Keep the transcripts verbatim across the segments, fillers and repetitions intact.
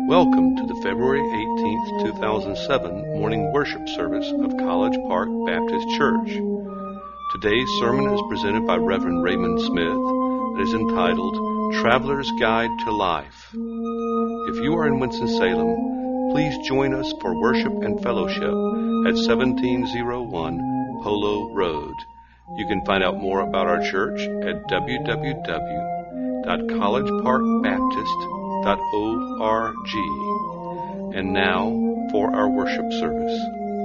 Welcome to the February eighteenth, two thousand seven morning worship service of College Park Baptist Church. Today's sermon is presented by Reverend Raymond Smith and is entitled Traveler's Guide to Life. If you are in Winston-Salem, please join us for worship and fellowship at seventeen oh one Polo Road. You can find out more about our church at w w w dot college park baptist dot org. And now for our worship service.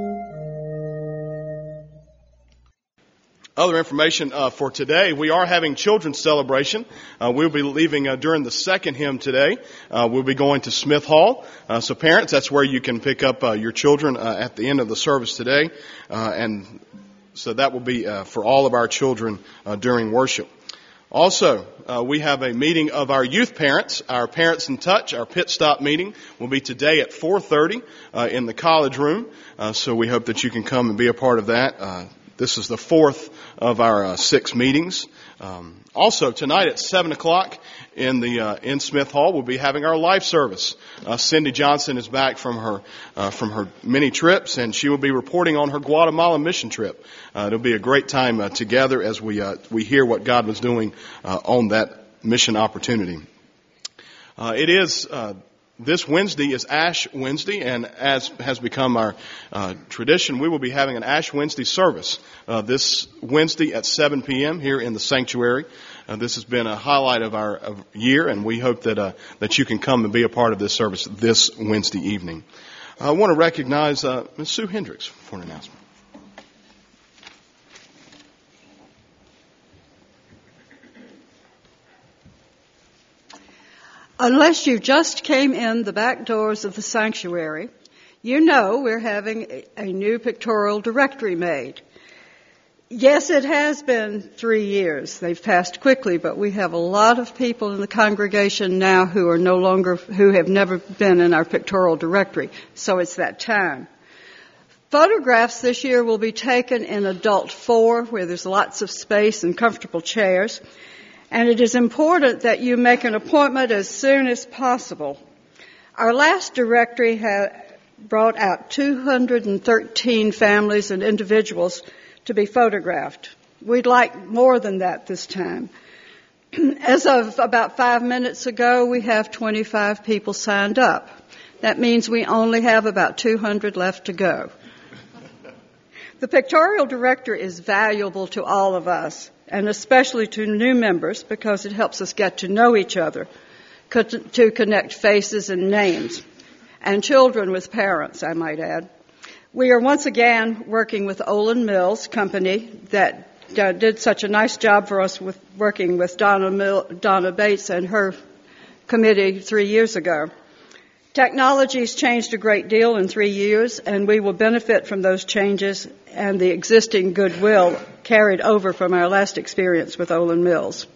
Other information uh, for today, we are having children's celebration. Uh, we'll be leaving uh, during the second hymn today. Uh, we'll be going to Smith Hall. Uh, so parents, that's where you can pick up uh, your children uh, at the end of the service today. Uh, and so that will be uh, for all of our children uh, during worship. Also, uh, we have a meeting of our youth parents, our Parents in Touch. Our pit stop meeting will be today at four thirty uh, in the college room. Uh, so we hope that you can come and be a part of that. Uh, this is the fourth of our uh, six meetings. Um, also, tonight at seven o'clock in the uh, in Smith Hall, we'll be having our life service. Uh, Cindy Johnson is back from her uh, from her many trips, and she will be reporting on her Guatemala mission trip. Uh, it'll be a great time uh, together as we uh, we hear what God was doing uh, on that mission opportunity. Uh, it is. Uh, This Wednesday is Ash Wednesday, and as has become our uh, tradition, we will be having an Ash Wednesday service uh, this Wednesday at seven p.m. here in the sanctuary. Uh, this has been a highlight of our of year, and we hope that uh, that you can come and be a part of this service this Wednesday evening. I want to recognize uh, Miz Sue Hendricks for an announcement. Unless you just came in the back doors of the sanctuary, you know we're having a new pictorial directory made. Yes, it has been three years. They've passed quickly, but we have a lot of people in the congregation now who are no longer, who have never been in our pictorial directory. So it's that time. Photographs this year will be taken in adult four, where there's lots of space and comfortable chairs. And it is important that you make an appointment as soon as possible. Our last directory had brought out two hundred thirteen families and individuals to be photographed. We'd like more than that this time. As of about five minutes ago, we have twenty-five people signed up. That means we only have about two hundred left to go. The pictorial directory is valuable to all of us, and especially to new members, because it helps us get to know each other, to connect faces and names, and children with parents, I might add. We are once again working with Olin Mills Company that uh, did such a nice job for us with working with Donna, Mill, Donna Bates and her committee three years ago. Technology has changed a great deal in three years, and we will benefit from those changes and the existing goodwill carried over from our last experience with Olin Mills.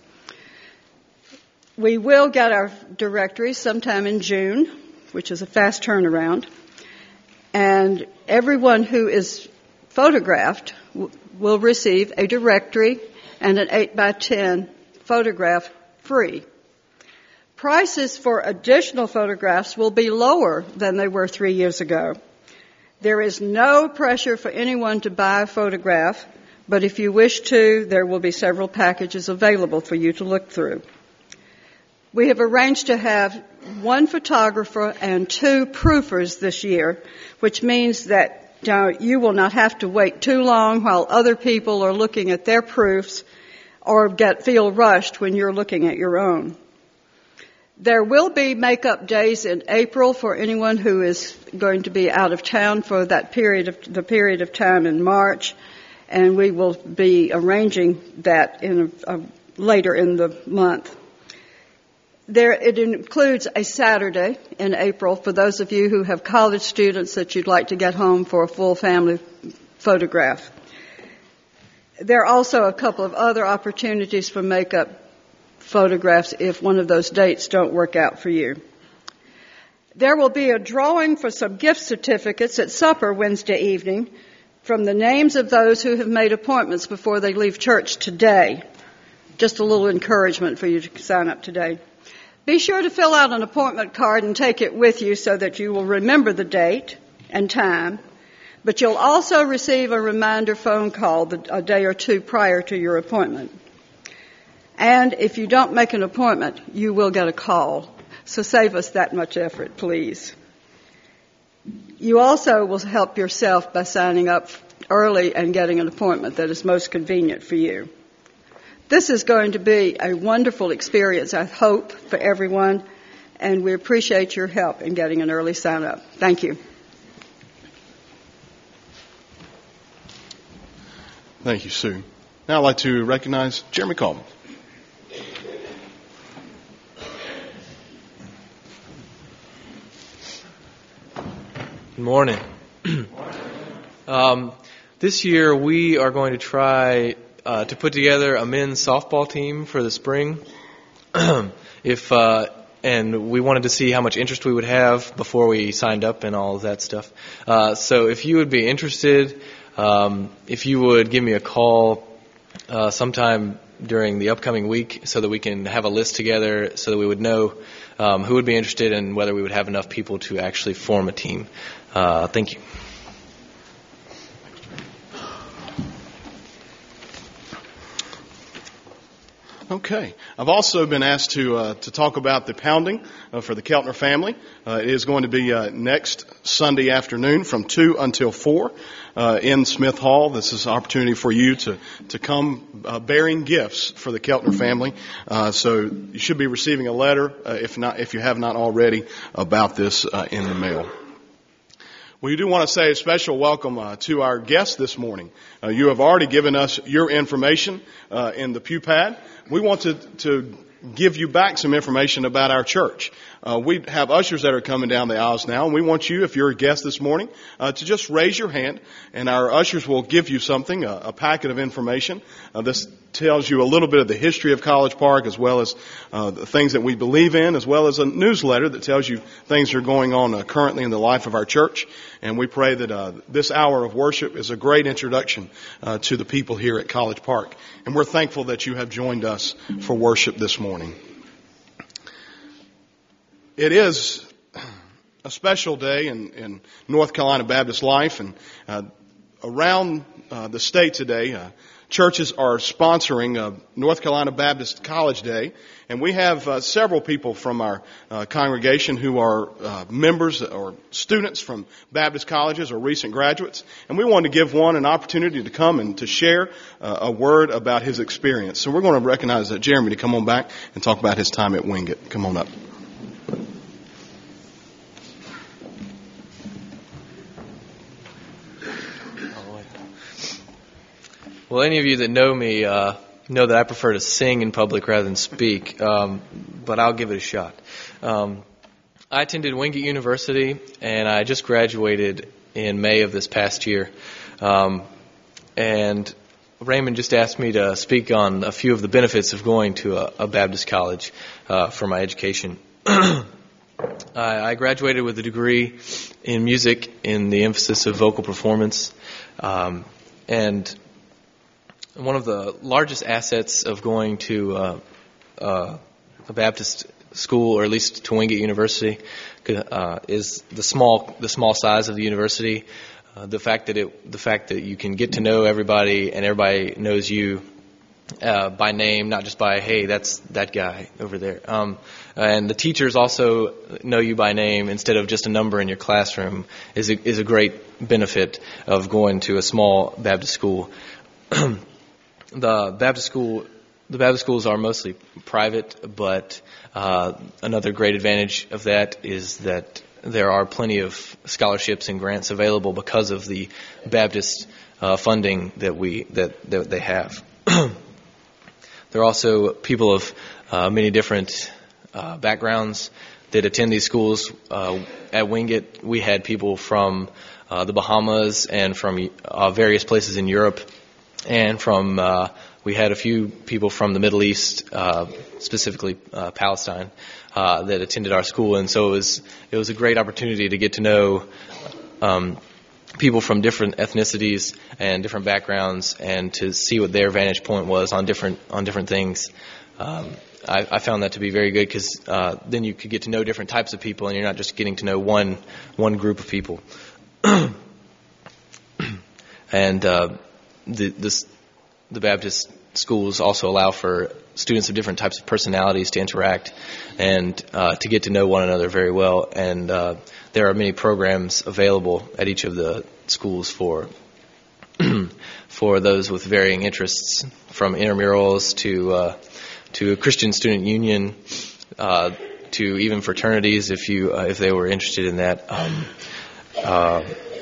We will get our directory sometime in June, which is a fast turnaround, and everyone who is photographed w- will receive a directory and an eight by ten photograph free. Prices for additional photographs will be lower than they were three years ago. There is no pressure for anyone to buy a photograph, but if you wish to, there will be several packages available for you to look through. We have arranged to have one photographer and two proofers this year, which means that uh, you will not have to wait too long while other people are looking at their proofs or get feel rushed when you're looking at your own. There will be makeup days in April for anyone who is going to be out of town for that period of the period of time in March, and we will be arranging that in a, a, later in the month. There, it includes a Saturday in April for those of you who have college students that you'd like to get home for a full family photograph. There are also a couple of other opportunities for makeup photographs if one of those dates don't work out for you. There will be a drawing for some gift certificates at supper Wednesday evening from the names of those who have made appointments before they leave church today. Just a little encouragement for you to sign up today. Be sure to fill out an appointment card and take it with you so that you will remember the date and time, but you'll also receive a reminder phone call a day or two prior to your appointment. And if you don't make an appointment, you will get a call. So save us that much effort, please. You also will help yourself by signing up early and getting an appointment that is most convenient for you. This is going to be a wonderful experience, I hope, for everyone, and we appreciate your help in getting an early sign-up. Thank you. Thank you, Sue. Now I'd like to recognize Jeremy Coleman. Good morning. um, this year we are going to try uh, to put together a men's softball team for the spring. if uh, and we wanted to see how much interest we would have before we signed up and all of that stuff. Uh, so if you would be interested, um, if you would give me a call uh, sometime during the upcoming week so that we can have a list together so that we would know um, who would be interested and whether we would have enough people to actually form a team. Uh, thank you. Okay. I've also been asked to uh, to talk about the pounding uh, for the Keltner family. Uh, it is going to be uh, next Sunday afternoon from two until four uh, in Smith Hall. This is an opportunity for you to to come uh, bearing gifts for the Keltner family. Uh, so you should be receiving a letter, uh, if not if you have not already, about this uh, in the mail. We do want to say a special welcome uh, to our guests this morning. Uh, you have already given us your information uh, in the pew pad. We want to, to give you back some information about our church. Uh, we have ushers that are coming down the aisles now, and we want you, if you're a guest this morning, uh, to just raise your hand, and our ushers will give you something, a, a packet of information. Uh, this tells you a little bit of the history of College Park, as well as uh, the things that we believe in, as well as a newsletter that tells you things that are going on uh, currently in the life of our church. And we pray that uh, this hour of worship is a great introduction uh, to the people here at College Park. And we're thankful that you have joined us for worship this morning. It is a special day in, in North Carolina Baptist life, and uh, around uh, the state today, uh, churches are sponsoring uh, North Carolina Baptist College Day, and we have uh, several people from our uh, congregation who are uh, members or students from Baptist colleges or recent graduates, and we wanted to give one an opportunity to come and to share uh, a word about his experience. So we're going to recognize uh, Jeremy to come on back and talk about his time at Wingate. Come on up. Well, any of you that know me uh, know that I prefer to sing in public rather than speak, um, but I'll give it a shot. Um, I attended Wingate University, and I just graduated in May of this past year. Um, and Raymond just asked me to speak on a few of the benefits of going to a, a Baptist college uh, for my education. I, I graduated with a degree in music in the emphasis of vocal performance, um, and one of the largest assets of going to uh, uh, a Baptist school, or at least to Wingate University, uh, is the small the small size of the university. Uh, the fact that it the fact that you can get to know everybody and everybody knows you uh, by name, not just by hey, that's that guy over there. Um, and the teachers also know you by name instead of just a number in your classroom is a, is a great benefit of going to a small Baptist school. The Baptist school, the Baptist schools are mostly private, but uh, another great advantage of that is that there are plenty of scholarships and grants available because of the Baptist uh, funding that we that, that they have. There are also people of uh, many different uh, backgrounds that attend these schools. Uh, at Wingate, we had people from uh, the Bahamas and from uh, various places in Europe. And from uh, we had a few people from the Middle East, uh, specifically uh, Palestine, uh, that attended our school, and so it was it was a great opportunity to get to know um, people from different ethnicities and different backgrounds, and to see what their vantage point was on different on different things. Um, I, I found that to be very good because uh, then you could get to know different types of people, and you're not just getting to know one one group of people. And uh, the this, the Baptist schools also allow for students of different types of personalities to interact and uh, to get to know one another very well. And uh, there are many programs available at each of the schools for for those with varying interests, from intramurals to uh, to a Christian student union, uh, to even fraternities if you uh, if they were interested in that. Um, uh,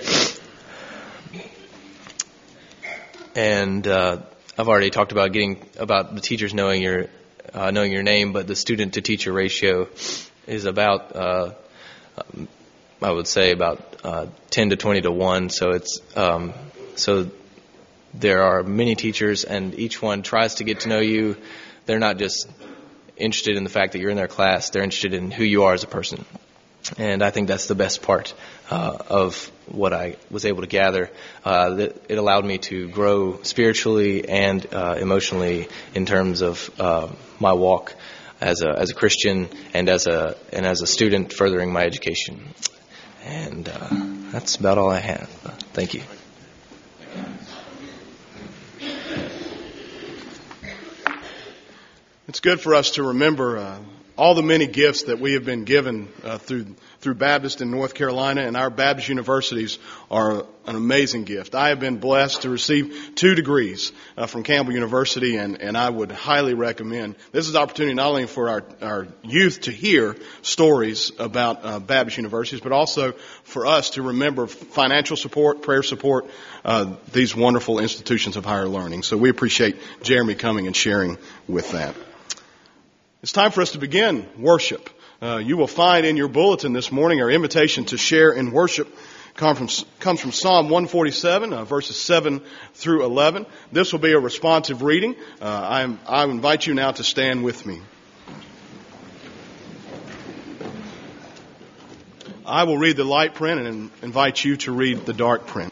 and uh, I've already talked about getting about the teachers knowing your uh, knowing your name, but the student to teacher ratio is about uh, I would say about uh, ten to twenty to one. So it's um, so there are many teachers, and each one tries to get to know you. They're not just interested in the fact that you're in their class; they're interested in who you are as a person. And I think that's the best part uh, of what I was able to gather. Uh, that it allowed me to grow spiritually and uh, emotionally in terms of uh, my walk as a as a Christian and as a and as a student furthering my education. And uh, that's about all I have. Uh, thank you. It's good for us to remember uh, all the many gifts that we have been given uh, through through Baptist in North Carolina, and our Baptist universities are an amazing gift. I have been blessed to receive two degrees uh, from Campbell University, and, and I would highly recommend. This is an opportunity not only for our, our youth to hear stories about uh, Baptist universities, but also for us to remember financial support, prayer support, uh, these wonderful institutions of higher learning. So we appreciate Jeremy coming and sharing with that. It's time for us to begin worship. Uh, you will find in your bulletin this morning our invitation to share in worship comes from, comes from Psalm one forty-seven, uh, verses seven through eleven. This will be a responsive reading. Uh, I, am, I invite you now to stand with me. I will read the light print and invite you to read the dark print.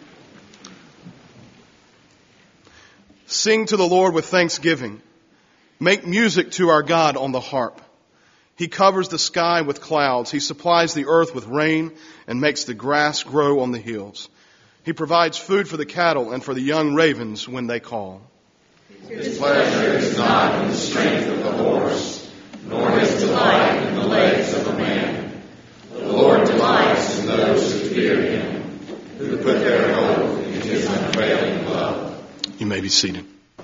Sing to the Lord with thanksgiving. Make music to our God on the harp. He covers the sky with clouds. He supplies the earth with rain and makes the grass grow on the hills. He provides food for the cattle and for the young ravens when they call. His pleasure is not in the strength of the horse, nor his delight in the legs of a man. The Lord delights in those who fear him, who put their hope in his unfailing love. You may be seated.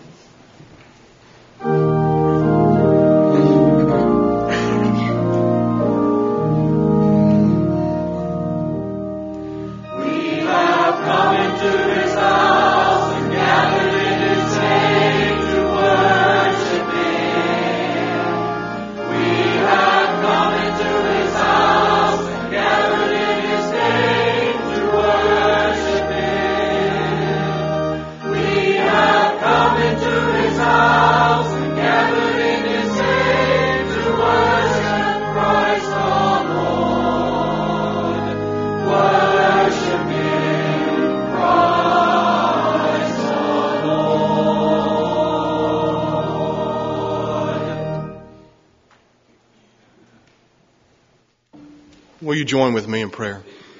Will you join with me in prayer?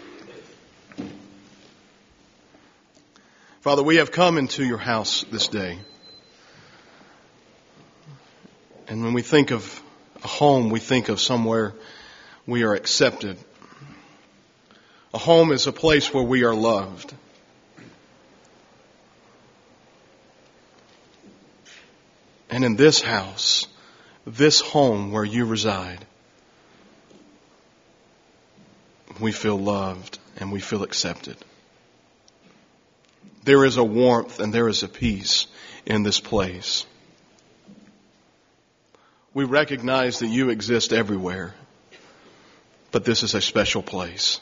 Father, we have come into your house this day. And when we think of a home, we think of somewhere we are accepted. A home is a place where we are loved. And in this house, this home where you reside, we feel loved and we feel accepted. There is a warmth and there is a peace in this place. We recognize that you exist everywhere, but this is a special place.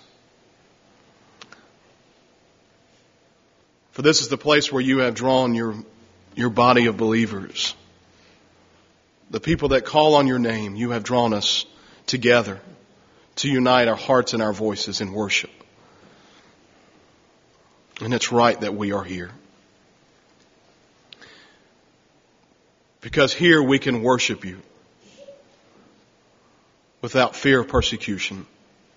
For this is the place where you have drawn your, your body of believers. The people that call on your name, you have drawn us together to unite our hearts and our voices in worship. And it's right that we are here. Because here we can worship you without fear of persecution.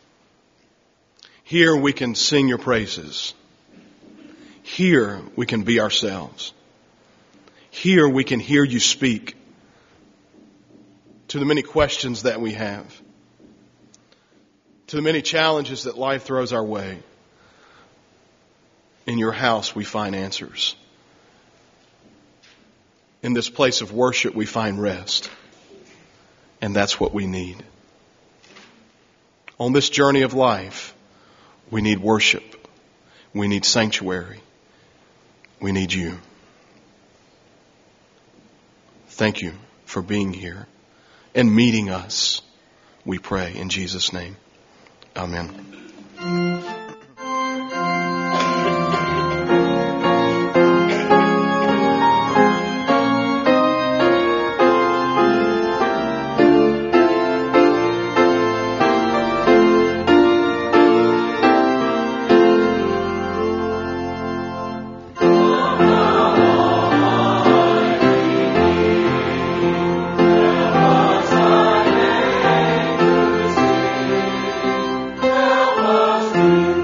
Here we can sing your praises. Here we can be ourselves. Here we can hear you speak to the many questions that we have, to the many challenges that life throws our way. In your house we find answers. In this place of worship we find rest. And that's what we need. On this journey of life, we need worship. We need sanctuary. We need you. Thank you for being here and meeting us, we pray in Jesus' name. Amen. Thank you.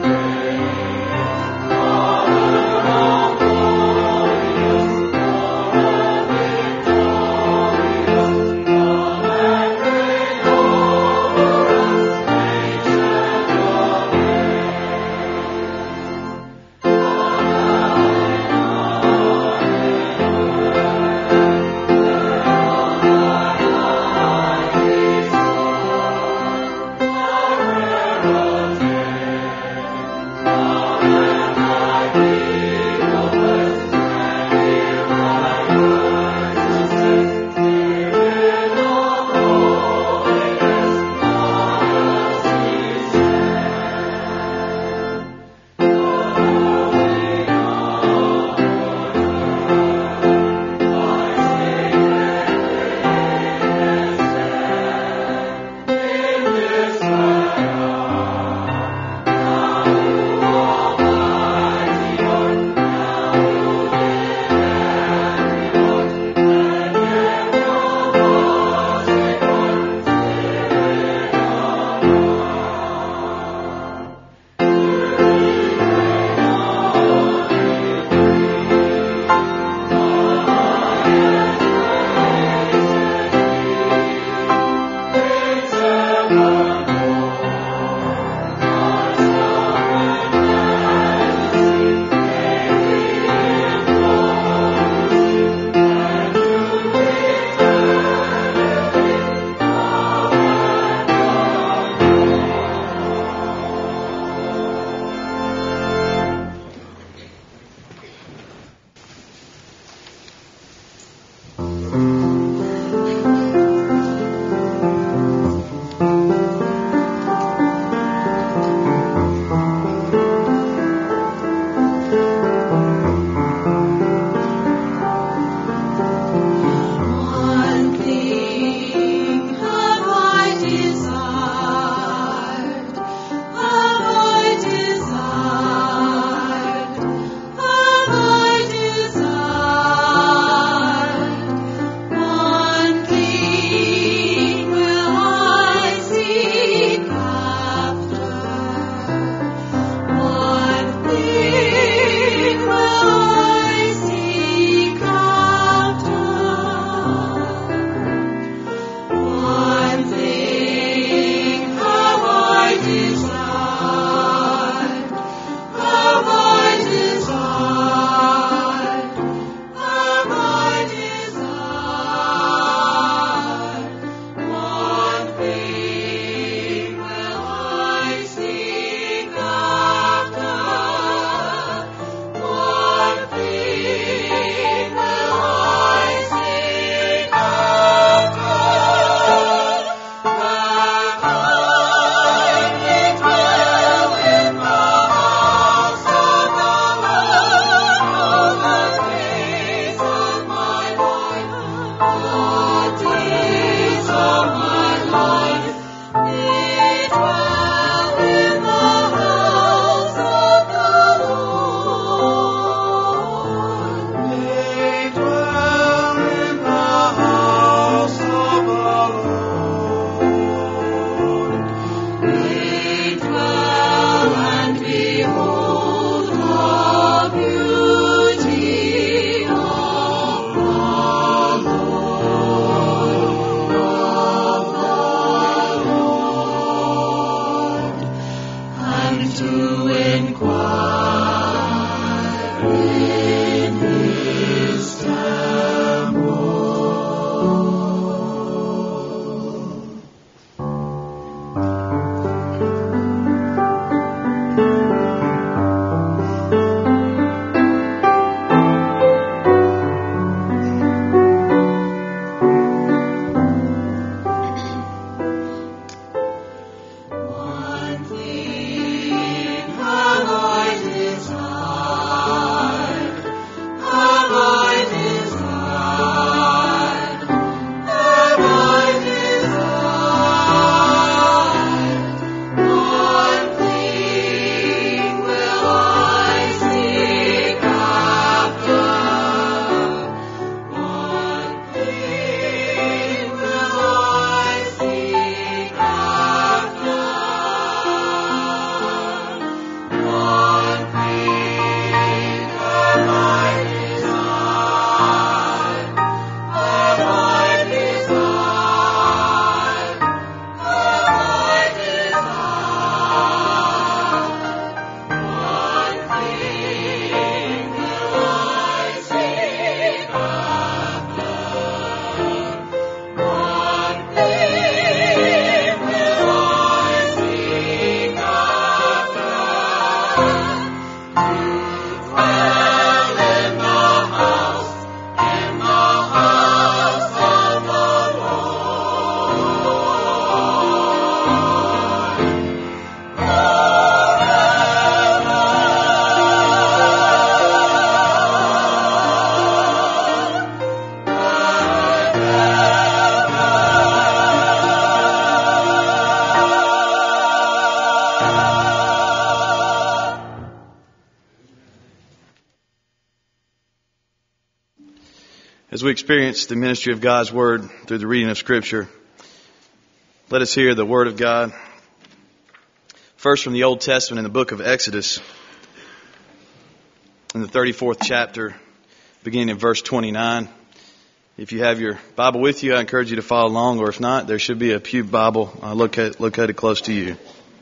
As we experience the ministry of God's Word through the reading of Scripture, let us hear the Word of God. First from the Old Testament in the book of Exodus, in the thirty-fourth chapter, beginning in verse twenty-nine. If you have your Bible with you, I encourage you to follow along, or if not, there should be a pew Bible uh, located, located close to you.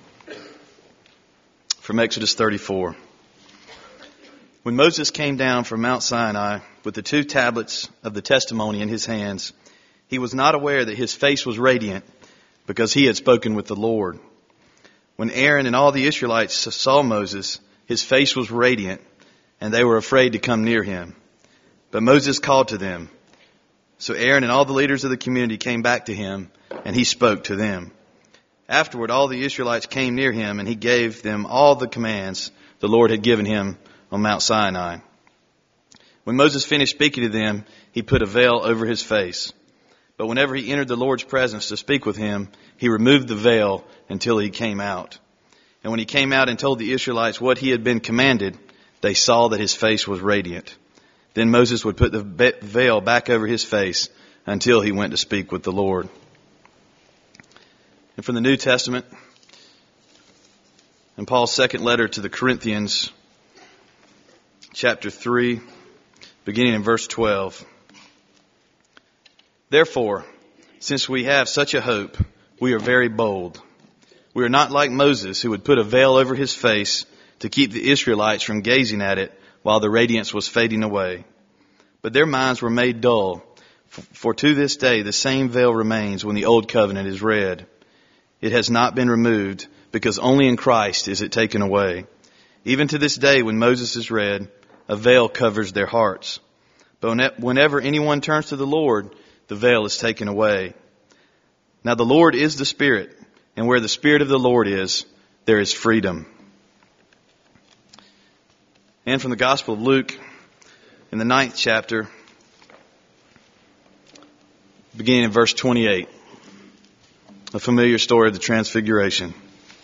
From Exodus thirty-four. When Moses came down from Mount Sinai with the two tablets of the testimony in his hands, he was not aware that his face was radiant, because he had spoken with the Lord. When Aaron and all the Israelites saw Moses, his face was radiant, and they were afraid to come near him. But Moses called to them. So Aaron and all the leaders of the community came back to him, and he spoke to them. Afterward, all the Israelites came near him, and he gave them all the commands the Lord had given him on Mount Sinai. When Moses finished speaking to them, he put a veil over his face. But whenever he entered the Lord's presence to speak with him, he removed the veil until he came out. And when he came out and told the Israelites what he had been commanded, they saw that his face was radiant. Then Moses would put the veil back over his face until he went to speak with the Lord. And from the New Testament, in Paul's second letter to the Corinthians, chapter three, beginning in verse twelve. Therefore, since we have such a hope, we are very bold. We are not like Moses, who would put a veil over his face to keep the Israelites from gazing at it while the radiance was fading away. But their minds were made dull, for to this day the same veil remains when the old covenant is read. It has not been removed, because only in Christ is it taken away. Even to this day, when Moses is read, a veil covers their hearts. But whenever anyone turns to the Lord, the veil is taken away. Now the Lord is the Spirit, and where the Spirit of the Lord is, there is freedom. And from the Gospel of Luke, in the ninth chapter, beginning in verse twenty-eight, a familiar story of the Transfiguration.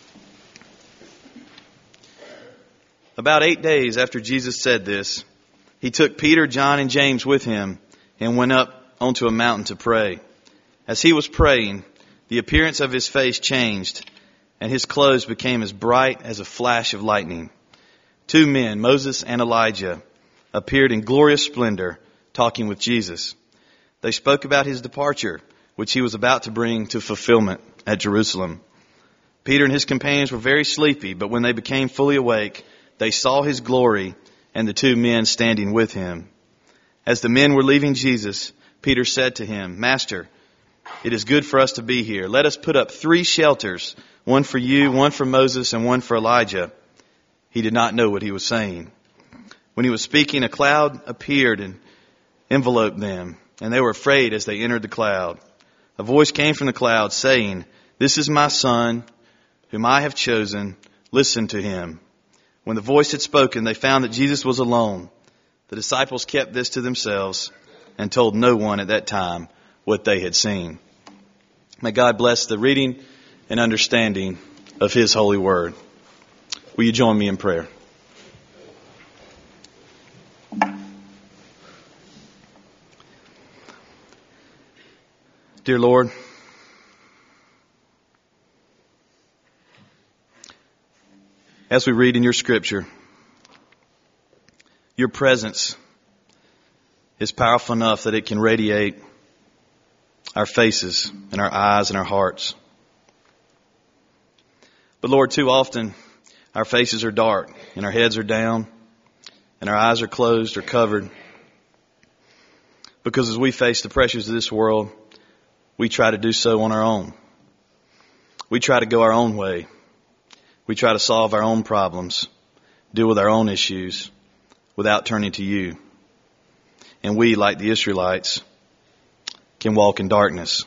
About eight days after Jesus said this, he took Peter, John, and James with him and went up onto a mountain to pray. As he was praying, the appearance of his face changed, and his clothes became as bright as a flash of lightning. Two men, Moses and Elijah, appeared in glorious splendor, talking with Jesus. They spoke about his departure, which he was about to bring to fulfillment at Jerusalem. Peter and his companions were very sleepy, but when they became fully awake, they saw his glory and the two men standing with him. As the men were leaving Jesus, Peter said to him, Master, it is good for us to be here. Let us put up three shelters, one for you, one for Moses, and one for Elijah. He did not know what he was saying. When he was speaking, a cloud appeared and enveloped them, and they were afraid as they entered the cloud. A voice came from the cloud saying, This is my son, whom I have chosen. Listen to him. When the voice had spoken, they found that Jesus was alone. The disciples kept this to themselves and told no one at that time what they had seen. May God bless the reading and understanding of his holy word. Will you join me in prayer? Dear Lord, as we read in your scripture, your presence is powerful enough that it can radiate our faces and our eyes and our hearts. But Lord, too often our faces are dark and our heads are down and our eyes are closed or covered, because as we face the pressures of this world, we try to do so on our own. We try to go our own way. We try to solve our own problems, deal with our own issues without turning to you. And we, like the Israelites, can walk in darkness.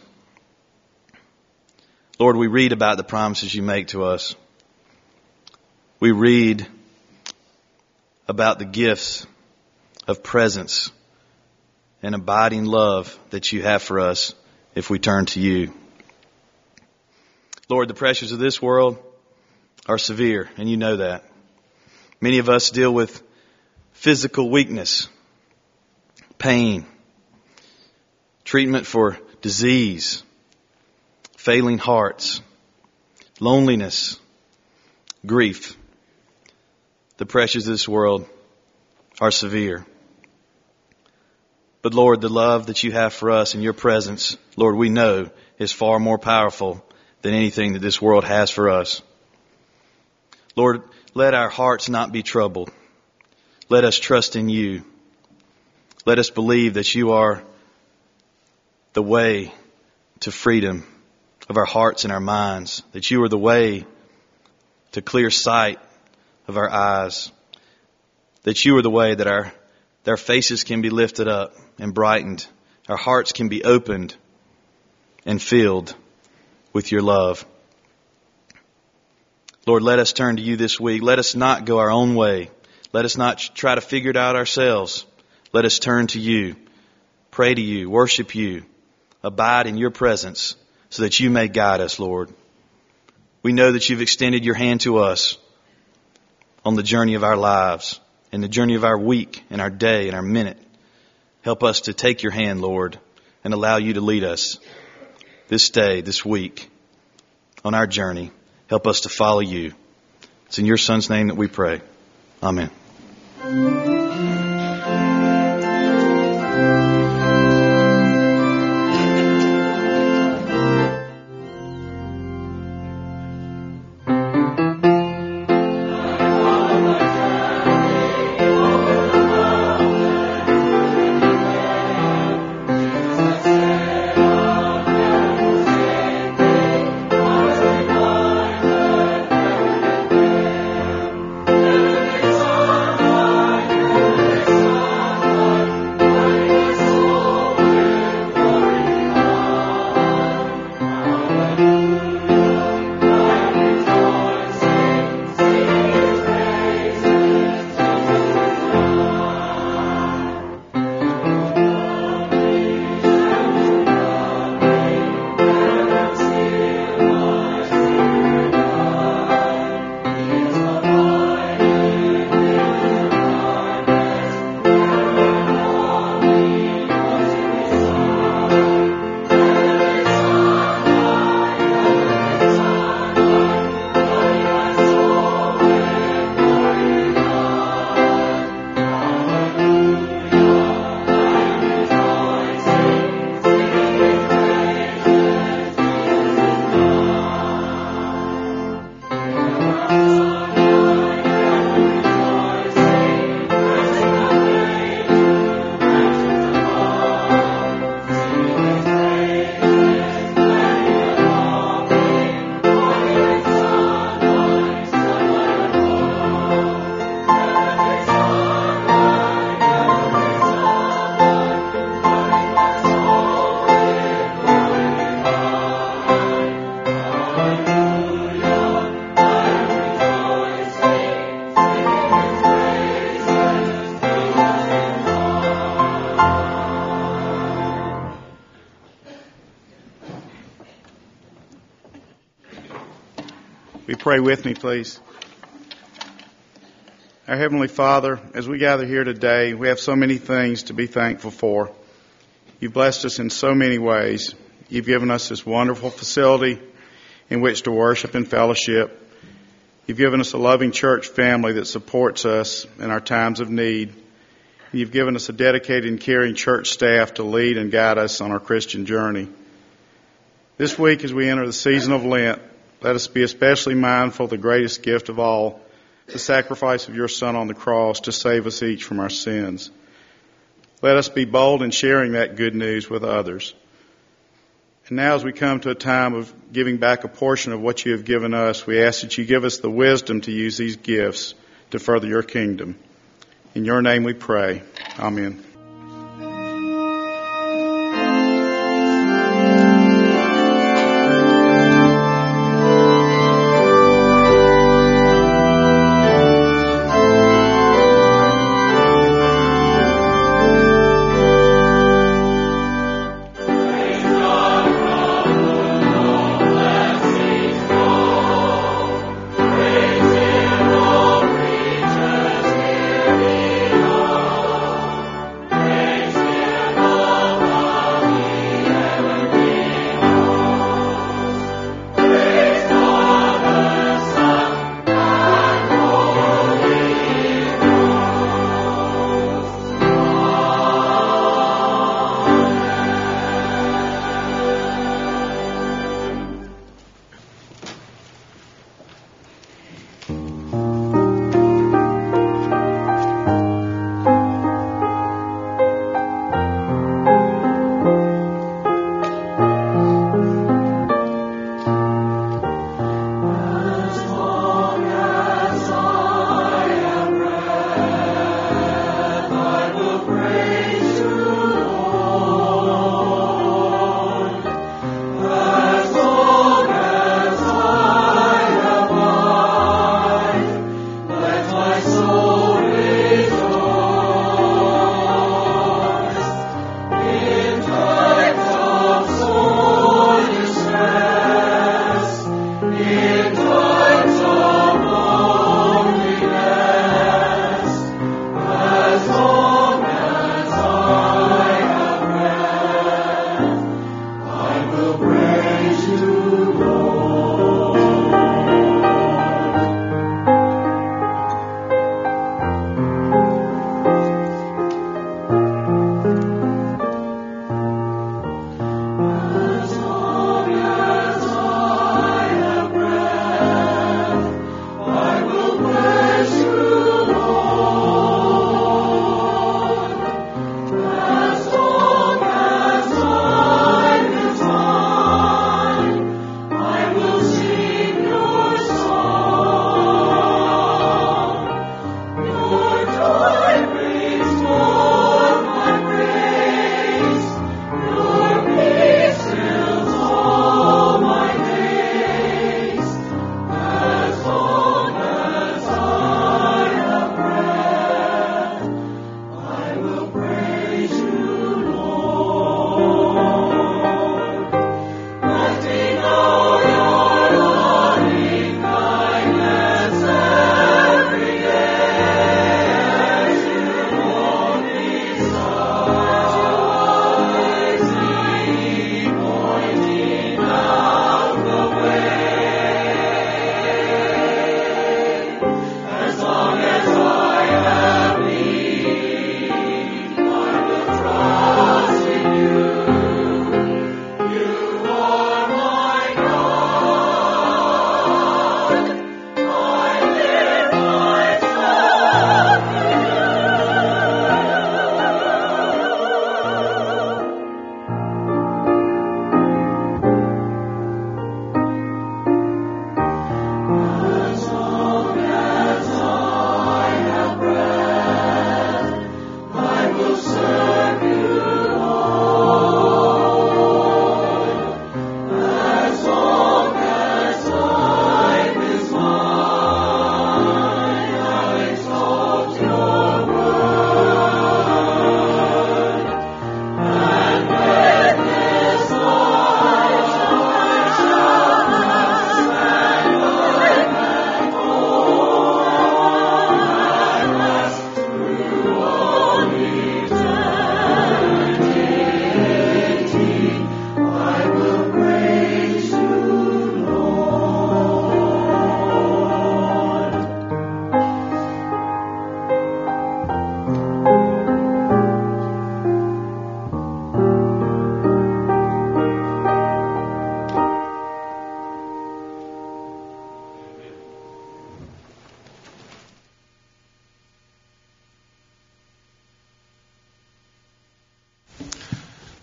Lord, we read about the promises you make to us. We read about the gifts of presence and abiding love that you have for us if we turn to you. Lord, the pressures of this world are severe, and you know that. Many of us deal with physical weakness, pain, treatment for disease, failing hearts, loneliness, grief. The pressures of this world are severe. But Lord, the love that you have for us in your presence, Lord, we know is far more powerful than anything that this world has for us. Lord, let our hearts not be troubled. Let us trust in you. Let us believe that you are the way to freedom of our hearts and our minds, that you are the way to clear sight of our eyes, that you are the way that our, that our faces can be lifted up and brightened, our hearts can be opened and filled with your love. Lord, let us turn to you this week. Let us not go our own way. Let us not try to figure it out ourselves. Let us turn to you, pray to you, worship you, abide in your presence so that you may guide us, Lord. We know that you've extended your hand to us on the journey of our lives, and the journey of our week and our day and our minute. Help us to take your hand, Lord, and allow you to lead us this day, this week, on our journey. Help us to follow you. It's in your Son's name that we pray. Amen. Pray with me, please. Our Heavenly Father, as we gather here today, we have so many things to be thankful for. You've blessed us in so many ways. You've given us this wonderful facility in which to worship and fellowship. You've given us a loving church family that supports us in our times of need. You've given us a dedicated and caring church staff to lead and guide us on our Christian journey. This week, as we enter the season of Lent, let us be especially mindful of the greatest gift of all, the sacrifice of your Son on the cross to save us each from our sins. Let us be bold in sharing that good news with others. And now as we come to a time of giving back a portion of what you have given us, we ask that you give us the wisdom to use these gifts to further your kingdom. In your name we pray. Amen.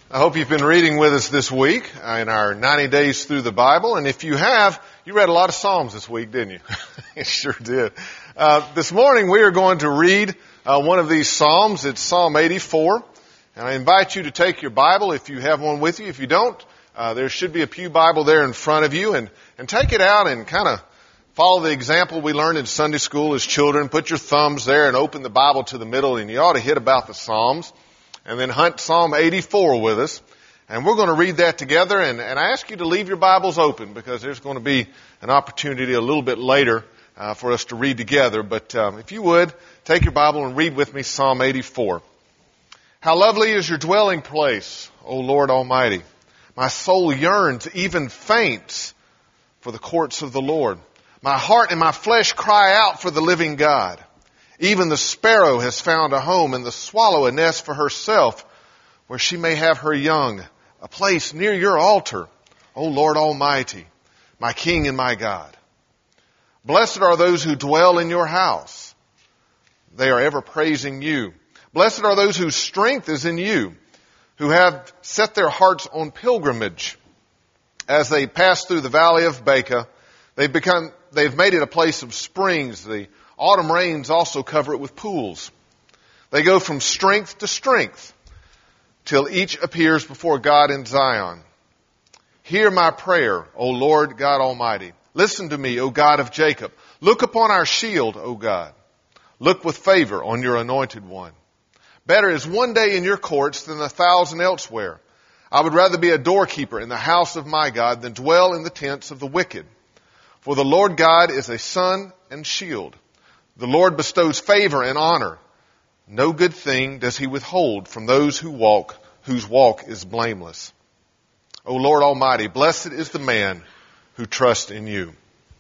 I hope you've been reading with us this week in our ninety days through the Bible. And if you have, you read a lot of Psalms this week, didn't you? You sure did. Uh, this morning we are going to read uh, one of these Psalms. It's Psalm eighty-four. And I invite you to take your Bible if you have one with you. If you don't, uh, there should be a pew Bible there in front of you. And, and take it out and kind of follow the example we learned in Sunday school as children. Put your thumbs there and open the Bible to the middle, and you ought to hit about the Psalms. And then hunt Psalm eighty-four with us. And we're going to read that together. And, and I ask you to leave your Bibles open because there's going to be an opportunity a little bit later uh, for us to read together. But um, if you would, take your Bible and read with me Psalm eighty-four. How lovely is your dwelling place, O Lord Almighty. My soul yearns, even faints, for the courts of the Lord. My heart and my flesh cry out for the living God. Even the sparrow has found a home, and the swallow a nest for herself, where she may have her young, a place near your altar, O Lord Almighty, my King and my God. Blessed are those who dwell in your house. They are ever praising you. Blessed are those whose strength is in you, who have set their hearts on pilgrimage. As they pass through the valley of Baca, they've become, they've made it a place of springs. The autumn rains also cover it with pools. They go from strength to strength till each appears before God in Zion. Hear my prayer, O Lord God Almighty. Listen to me, O God of Jacob. Look upon our shield, O God. Look with favor on your anointed one. Better is one day in your courts than a thousand elsewhere. I would rather be a doorkeeper in the house of my God than dwell in the tents of the wicked. For the Lord God is a sun and shield. The Lord bestows favor and honor. No good thing does he withhold from those who walk, whose walk is blameless. O Lord Almighty, blessed is the man who trusts in you.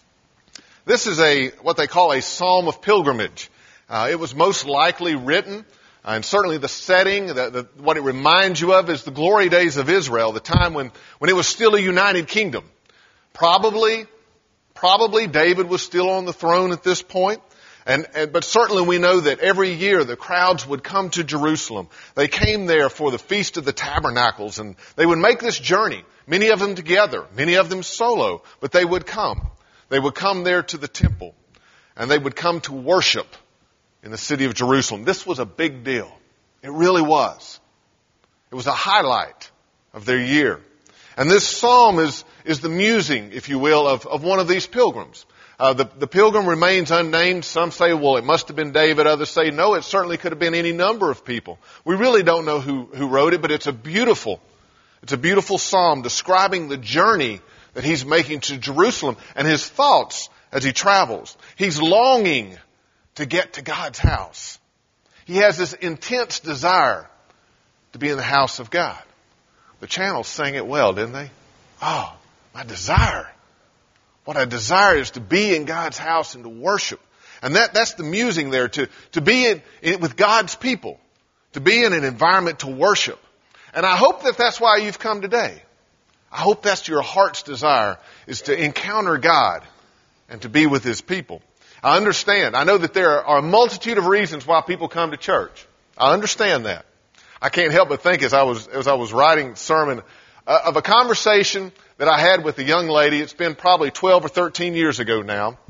This is a, what they call a psalm of pilgrimage. Uh, it was most likely written, uh, and certainly the setting, the, the, what it reminds you of is the glory days of Israel, the time when, when it was still a united kingdom. Probably, probably David was still on the throne at this point. And, and, but certainly we know that every year the crowds would come to Jerusalem. They came there for the Feast of the Tabernacles, and they would make this journey, many of them together, many of them solo, but they would come. They would come there to the temple, and they would come to worship in the city of Jerusalem. This was a big deal. It really was. It was a highlight of their year. And this psalm is, is the musing, if you will, of, of one of these pilgrims. Uh, the, the pilgrim remains unnamed. Some say, well, it must have been David. Others say, no, it certainly could have been any number of people. We really don't know who, who wrote it, but it's a beautiful, it's a beautiful psalm describing the journey that he's making to Jerusalem and his thoughts as he travels. He's longing to get to God's house. He has this intense desire to be in the house of God. The Channels sang it well, didn't they? Oh, my desire. What I desire is to be in God's house and to worship. And that, that's the musing there, to, to be in, in, with God's people, to be in an environment to worship. And I hope that that's why you've come today. I hope that's your heart's desire, is to encounter God and to be with His people. I understand. I know that there are a multitude of reasons why people come to church. I understand that. I can't help but think as I was, as I was writing the sermon uh, of a conversation that I had with a young lady. It's been probably twelve or thirteen years ago now.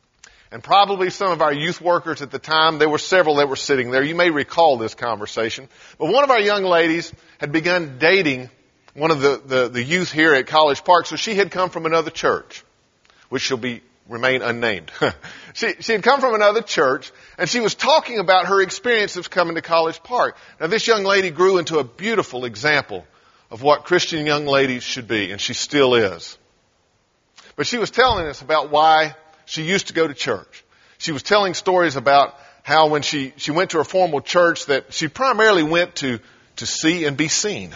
And probably some of our youth workers at the time, there were several that were sitting there. You may recall this conversation. But one of our young ladies had begun dating one of the, the, the youth here at College Park. So she had come from another church, which shall be remain unnamed. she, she had come from another church, and she was talking about her experience of coming to College Park. Now, this young lady grew into a beautiful example of what Christian young ladies should be, and she still is. But she was telling us about why she used to go to church. She was telling stories about how when she, she went to a formal church that she primarily went to, to see and be seen.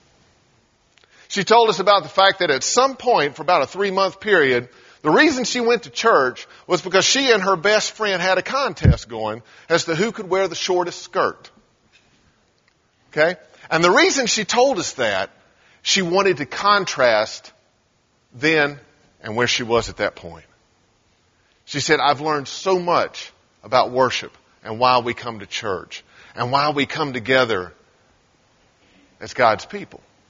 She told us about the fact that at some point, for about a three-month period, the reason she went to church was because she and her best friend had a contest going as to who could wear the shortest skirt. Okay? And the reason she told us that, she wanted to contrast then and where she was at that point. She said, I've learned so much about worship and why we come to church and why we come together as God's people.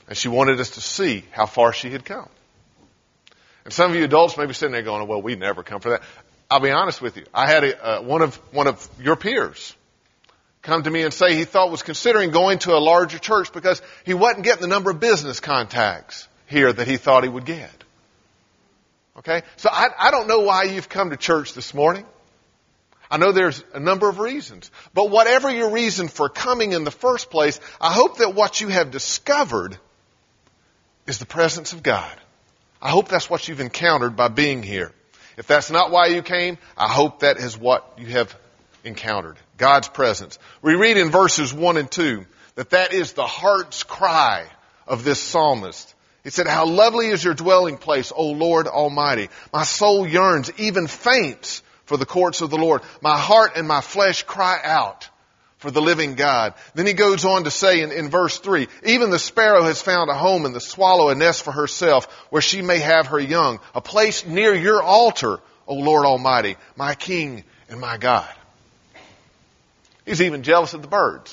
And she wanted us to see how far she had come. And some of you adults may be sitting there going, well, we never come for that. I'll be honest with you. I had a, uh, one of one of your peers come to me and say he thought was considering going to a larger church because he wasn't getting the number of business contacts here that he thought he would get. Okay? So I, I don't know why you've come to church this morning. I know there's a number of reasons. But whatever your reason for coming in the first place, I hope that what you have discovered is the presence of God. I hope that's what you've encountered by being here. If that's not why you came, I hope that is what you have encountered. God's presence. We read in verses one and two that that is the heart's cry of this psalmist. It said, how lovely is your dwelling place, O Lord Almighty. My soul yearns, even faints, for the courts of the Lord. My heart and my flesh cry out for the living God. Then he goes on to say in, in verse three, even the sparrow has found a home and the swallow a nest for herself where she may have her young, a place near your altar, O Lord Almighty, my King and my God. He's even jealous of the birds.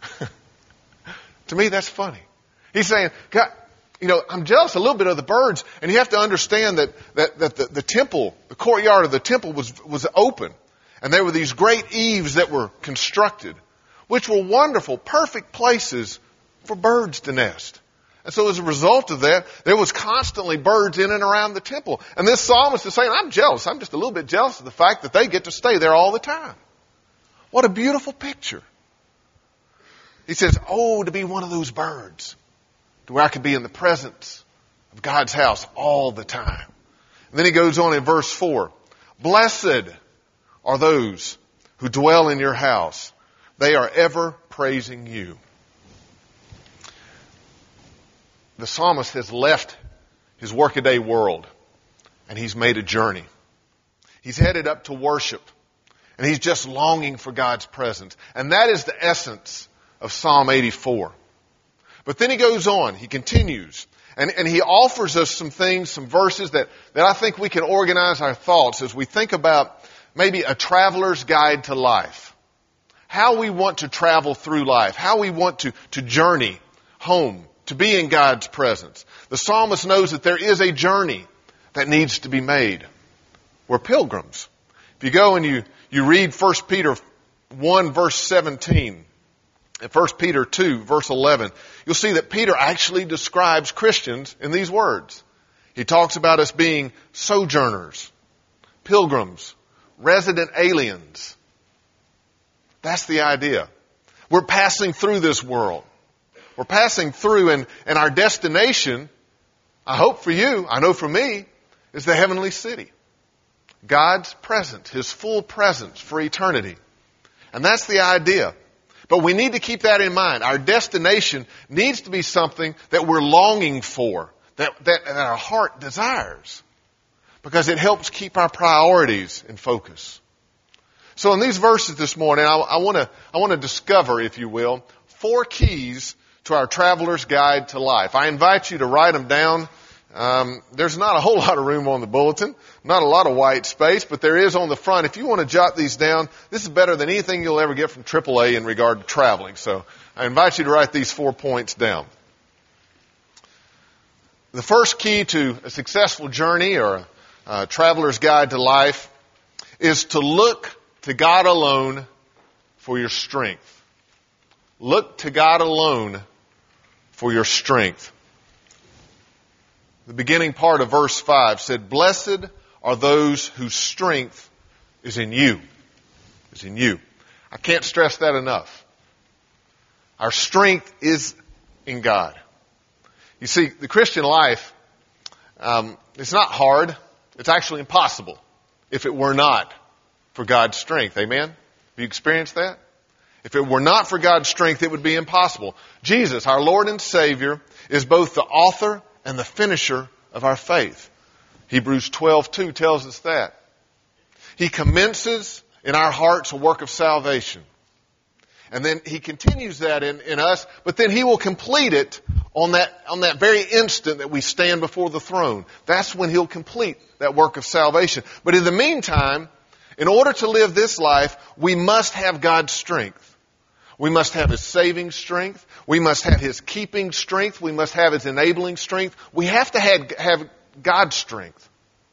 To me, that's funny. He's saying, God, you know, I'm jealous a little bit of the birds, and you have to understand that, that, that the, the temple, the courtyard of the temple was, was open, and there were these great eaves that were constructed, which were wonderful, perfect places for birds to nest. And so as a result of that, there was constantly birds in and around the temple. And this psalmist is saying, I'm jealous. I'm just a little bit jealous of the fact that they get to stay there all the time. What a beautiful picture. He says, oh, to be one of those birds, to where I could be in the presence of God's house all the time. And then he goes on in verse four, blessed are those who dwell in your house. They are ever praising you. The psalmist has left his workaday world and he's made a journey. He's headed up to worship and he's just longing for God's presence. And that is the essence of Psalm eighty-four. But then he goes on, he continues, and, and he offers us some things, some verses that, that I think we can organize our thoughts as we think about maybe a traveler's guide to life. How we want to travel through life, how we want to, to journey home, to be in God's presence. The psalmist knows that there is a journey that needs to be made. We're pilgrims. If you go and you, you read First Peter one verse seventeen, and First Peter two verse eleven, you'll see that Peter actually describes Christians in these words. He talks about us being sojourners, pilgrims, resident aliens. That's the idea. We're passing through this world. We're passing through and, and our destination, I hope for you, I know for me, is the heavenly city. God's presence, His full presence for eternity. And that's the idea. But we need to keep that in mind. Our destination needs to be something that we're longing for, that, that, that our heart desires, because it helps keep our priorities in focus. So in these verses this morning, I, I want to I want to discover, if you will, four keys to our traveler's guide to life. I invite you to write them down. Um, there's not a whole lot of room on the bulletin, not a lot of white space, but there is on the front. If you want to jot these down, this is better than anything you'll ever get from triple A in regard to traveling. So I invite you to write these four points down. The first key to a successful journey or a, a traveler's guide to life is to look to God alone for your strength. Look to God alone for your strength. The beginning part of verse five said, blessed are those whose strength is in you. Is in you. I can't stress that enough. Our strength is in God. You see, the Christian life, um, it's not hard. It's actually impossible if it were not for God's strength. Amen? Have you experienced that? If it were not for God's strength, it would be impossible. Jesus, our Lord and Savior, is both the author and the finisher of our faith. Hebrews twelve two tells us that. He commences in our hearts a work of salvation. And then He continues that in, in us, but then He will complete it on that, on that very instant that we stand before the throne. That's when He'll complete that work of salvation. But in the meantime, in order to live this life, we must have God's strength. We must have His saving strength. We must have His keeping strength. We must have His enabling strength. We have to have, have God's strength.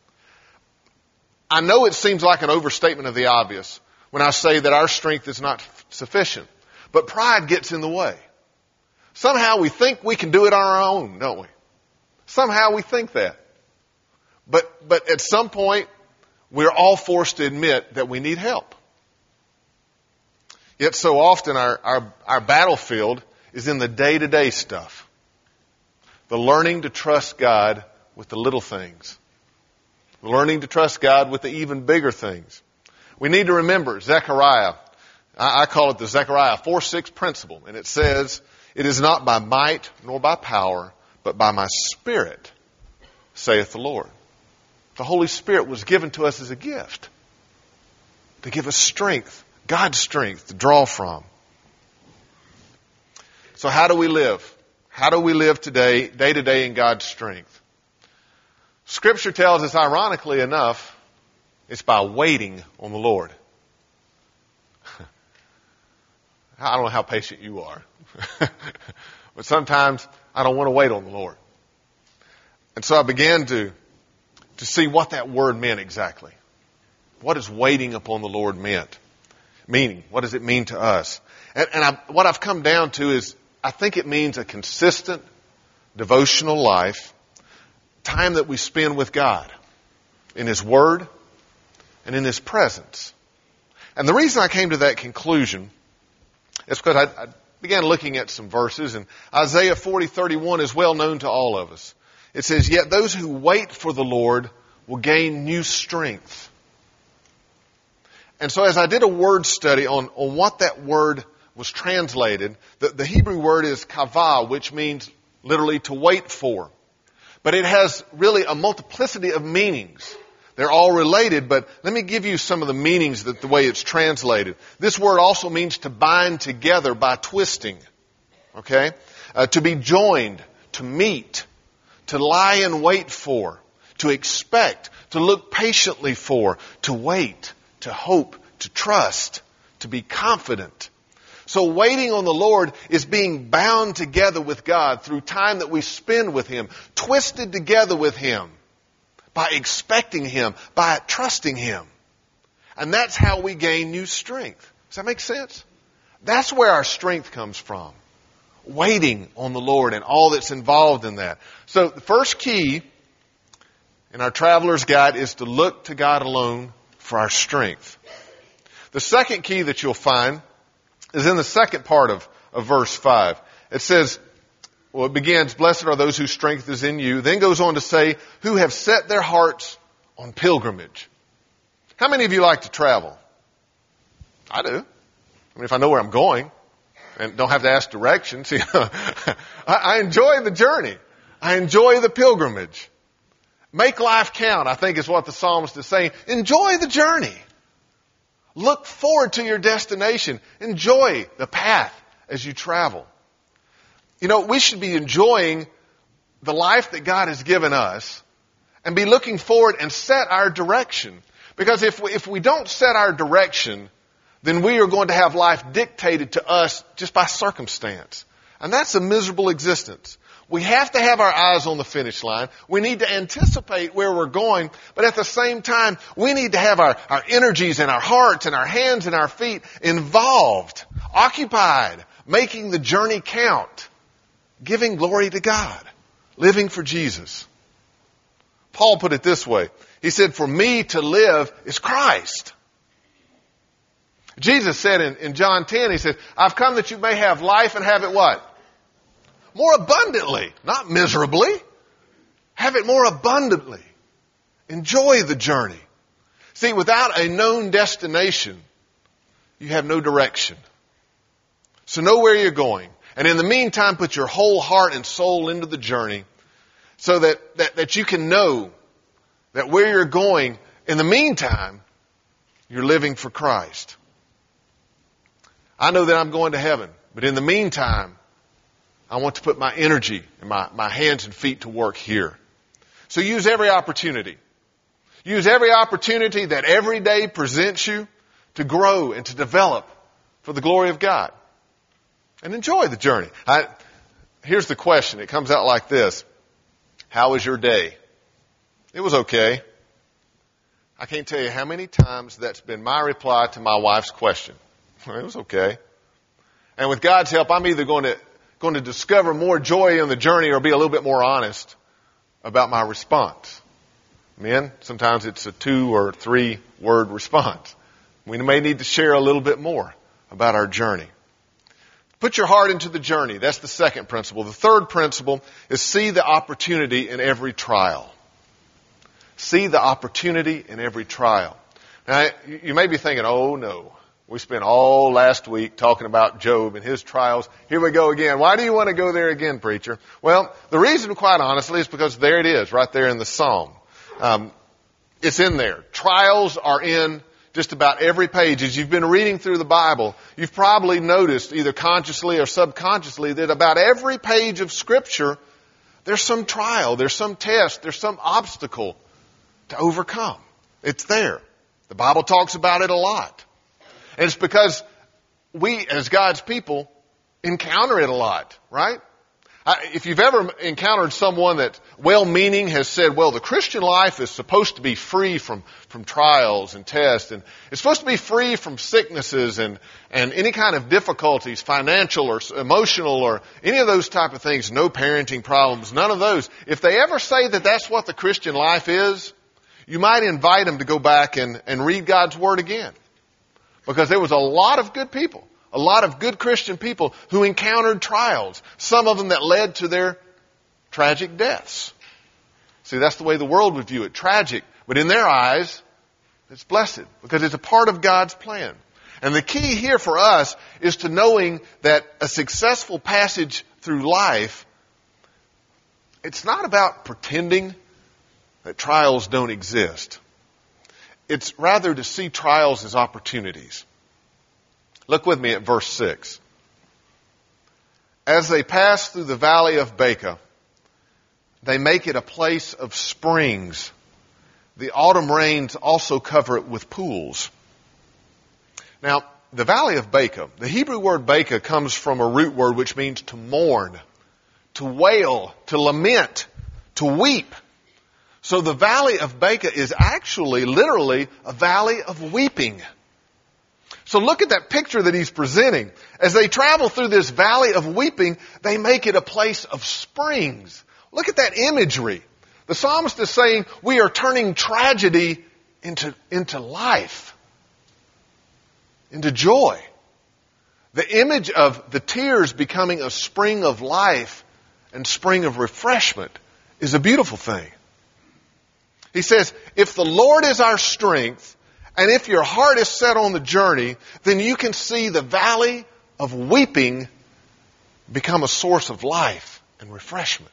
I know it seems like an overstatement of the obvious when I say that our strength is not sufficient, but pride gets in the way. Somehow we think we can do it on our own, don't we? Somehow we think that. But, but at some point, we're all forced to admit that we need help. Yet so often our, our, our battlefield is in the day-to-day stuff. The learning to trust God with the little things. The learning to trust God with the even bigger things. We need to remember Zechariah. I, I call it the Zechariah four six principle. And it says, "It is not by might nor by power, but by my Spirit, saith the Lord." The Holy Spirit was given to us as a gift to give us strength, God's strength to draw from. So how do we live? How do we live today, day to day in God's strength? Scripture tells us, ironically enough, it's by waiting on the Lord. I don't know how patient you are. But sometimes I don't want to wait on the Lord. And so I began to, to see what that word meant exactly. What does waiting upon the Lord meant? Meaning, what does it mean to us? And, and I, what I've come down to is, I think it means a consistent devotional life, time that we spend with God, in His Word and in His presence. And the reason I came to that conclusion is because I, I began looking at some verses, and Isaiah forty thirty-one is well known to all of us. It says, "Yet those who wait for the Lord will gain new strength." And so as I did a word study on, on what that word was translated, the, the Hebrew word is kavah, which means literally to wait for. But it has really a multiplicity of meanings. They're all related, but let me give you some of the meanings that the way it's translated. This word also means to bind together by twisting. Okay? Uh, to be joined, to meet, to lie in wait for, to expect, to look patiently for, to wait, to hope, to trust, to be confident. So waiting on the Lord is being bound together with God through time that we spend with Him, twisted together with Him, by expecting Him, by trusting Him. And that's how we gain new strength. Does that make sense? That's where our strength comes from. Waiting on the Lord and all that's involved in that. So the first key in our traveler's guide is to look to God alone for our strength. The second key that you'll find is in the second part of, of verse five. It says, well, it begins, "Blessed are those whose strength is in you." Then goes on to say, "Who have set their hearts on pilgrimage." How many of you like to travel? I do. I mean, if I know where I'm going and don't have to ask directions, you know, I, I enjoy the journey. I enjoy the pilgrimage. Make life count, I think is what the psalmist is saying. Enjoy the journey. Look forward to your destination. Enjoy the path as you travel. You know, we should be enjoying the life that God has given us and be looking forward and set our direction. Because if we, if we don't set our direction, then we are going to have life dictated to us just by circumstance. And that's a miserable existence. We have to have our eyes on the finish line. We need to anticipate where we're going. But at the same time, we need to have our, our energies and our hearts and our hands and our feet involved, occupied, making the journey count, giving glory to God, living for Jesus. Paul put it this way. He said, "For me to live is Christ." Jesus said in, in John ten, He said, "I've come that you may have life and have it" what? More abundantly, not miserably. Have it more abundantly. Enjoy the journey. See, without a known destination, you have no direction. So know where you're going. And in the meantime, put your whole heart and soul into the journey so that, that, that you can know that where you're going, in the meantime, you're living for Christ. I know that I'm going to heaven, but in the meantime, I want to put my energy and my, my hands and feet to work here. So use every opportunity. Use every opportunity that every day presents you to grow and to develop for the glory of God. and enjoy the journey. I, here's the question. It comes out like this. How was your day? It was okay. I can't tell you how many times that's been my reply to my wife's question. It was okay. And with God's help, I'm either going to, going to discover more joy in the journey or be a little bit more honest about my response. Men, sometimes it's a two or three word response. We may need to share a little bit more about our journey. Put your heart into the journey. That's the second principle. The third principle is see the opportunity in every trial. See the opportunity in every trial. Now, you may be thinking, oh no, we spent all last week talking about Job and his trials. Here we go again. Why do you want to go there again, preacher? Well, the reason, quite honestly, is because there it is, right there in the Psalm. Um, it's in there. Trials are in just about every page. As you've been reading through the Bible, you've probably noticed, either consciously or subconsciously, that about every page of Scripture, there's some trial, there's some test, there's some obstacle to overcome. It's there. The Bible talks about it a lot. And it's because we, as God's people, encounter it a lot, right? I, if you've ever encountered someone that, well-meaning, has said, well, the Christian life is supposed to be free from, from trials and tests, and it's supposed to be free from sicknesses and, and any kind of difficulties, financial or emotional or any of those type of things, no parenting problems, none of those. If they ever say that that's what the Christian life is, you might invite them to go back and, and read God's Word again. Because there was a lot of good people, a lot of good Christian people who encountered trials, some of them that led to their tragic deaths. See, that's the way the world would view it, tragic. But in their eyes, it's blessed because it's a part of God's plan. And the key here for us is to knowing that a successful passage through life, it's not about pretending that trials don't exist. It's rather to see trials as opportunities. Look with me at verse six. As they pass through the valley of Baca, they make it a place of springs. The autumn rains also cover it with pools. Now, the valley of Baca, the Hebrew word Baca comes from a root word which means to mourn, to wail, to lament, to weep. So the valley of Baca is actually, literally, a valley of weeping. So look at that picture that he's presenting. As they travel through this valley of weeping, they make it a place of springs. Look at that imagery. The psalmist is saying, we are turning tragedy into, into life, into joy. The image of the tears becoming a spring of life and spring of refreshment is a beautiful thing. He says, if the Lord is our strength, and if your heart is set on the journey, then you can see the valley of weeping become a source of life and refreshment.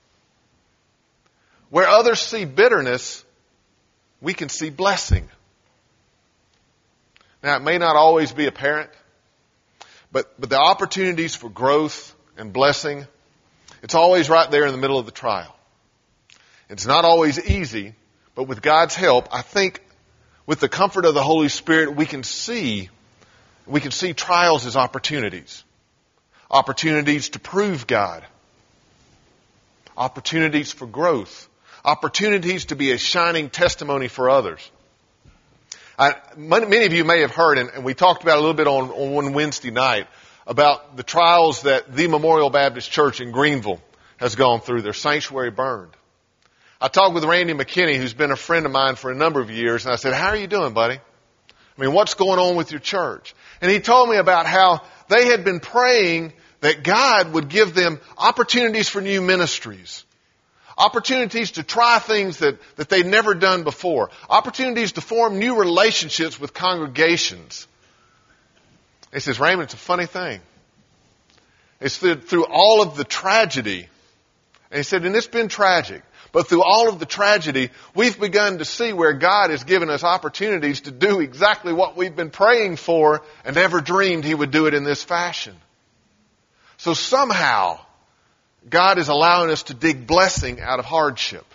Where others see bitterness, we can see blessing. Now, it may not always be apparent, but, but the opportunities for growth and blessing, it's always right there in the middle of the trial. It's not always easy, but with God's help, I think with the comfort of the Holy Spirit, we can see, we can see trials as opportunities. Opportunities to prove God. Opportunities for growth. Opportunities to be a shining testimony for others. I, many of you may have heard, and, and we talked about it a little bit on, on one Wednesday night, about the trials that the Memorial Baptist Church in Greenville has gone through. Their sanctuary burned. I talked with Randy McKinney, who's been a friend of mine for a number of years, and I said, how are you doing, buddy? I mean, what's going on with your church? And he told me about how they had been praying that God would give them opportunities for new ministries. Opportunities to try things that, that they'd never done before. Opportunities to form new relationships with congregations. He says, Raymond, it's a funny thing. It's through, through all of the tragedy. And he said, and it's been tragic. But through all of the tragedy, we've begun to see where God has given us opportunities to do exactly what we've been praying for and never dreamed He would do it in this fashion. So somehow, God is allowing us to dig blessing out of hardship.